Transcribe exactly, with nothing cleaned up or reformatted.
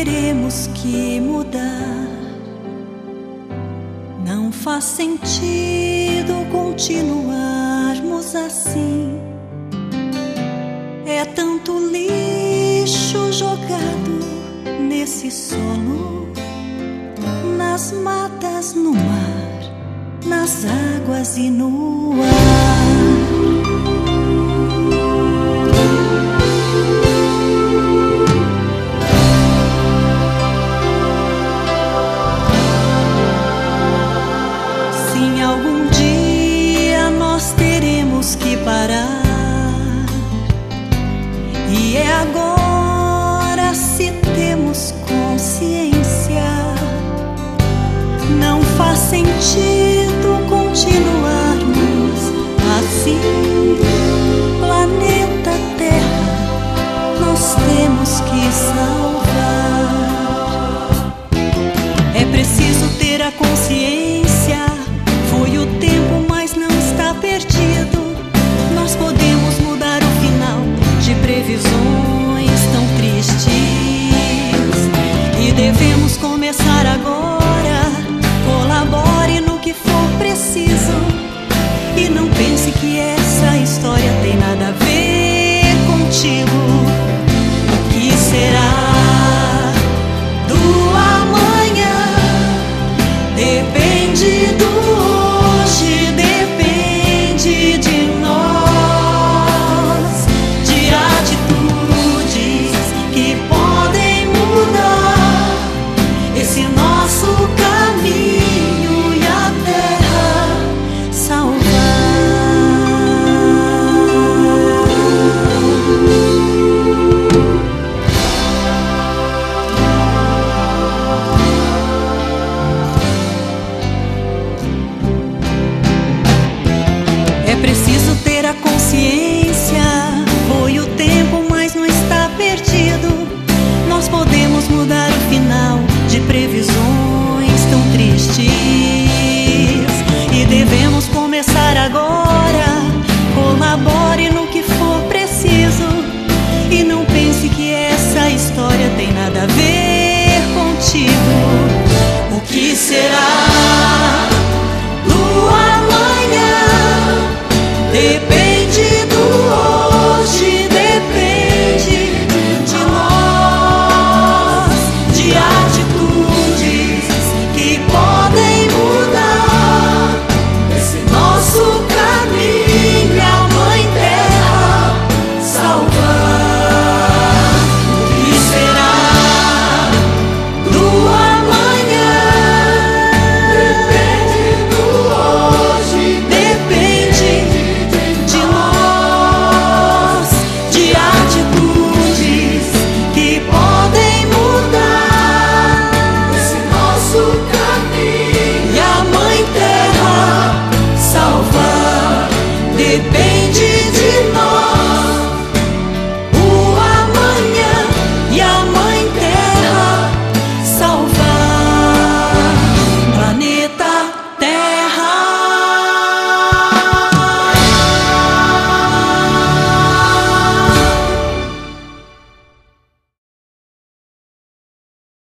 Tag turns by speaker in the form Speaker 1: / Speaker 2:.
Speaker 1: teremos que mudar. Não faz sentido continuarmos assim. É tanto lixo jogado nesse solo, nas matas, no mar, nas águas e no ar. Sim, algum dia nós teremos que parar. E é agora, se temos consciência. Não faz sentido continuarmos assim. Planeta Terra, nós temos que salvar. É preciso ter a consciência. Foi o tempo, mas não está perdido. Nós podemos mudar o final de previsões tão tristes. E devemos começar agora. Colabore no que for preciso. E não pense que essa história tem nada a ver contigo. O que será do amanhã depende do hoje, depende de nós, de atitudes que podem mudar esse nosso caminho e a terra salvar. É preciso ter a consciência. Foi o tempo, mas não está perdido. Nós podemos mudar o final de previsões tão tristes. E devemos começar agora. Colabore no que for preciso. E não pense que essa história tem nada a ver contigo.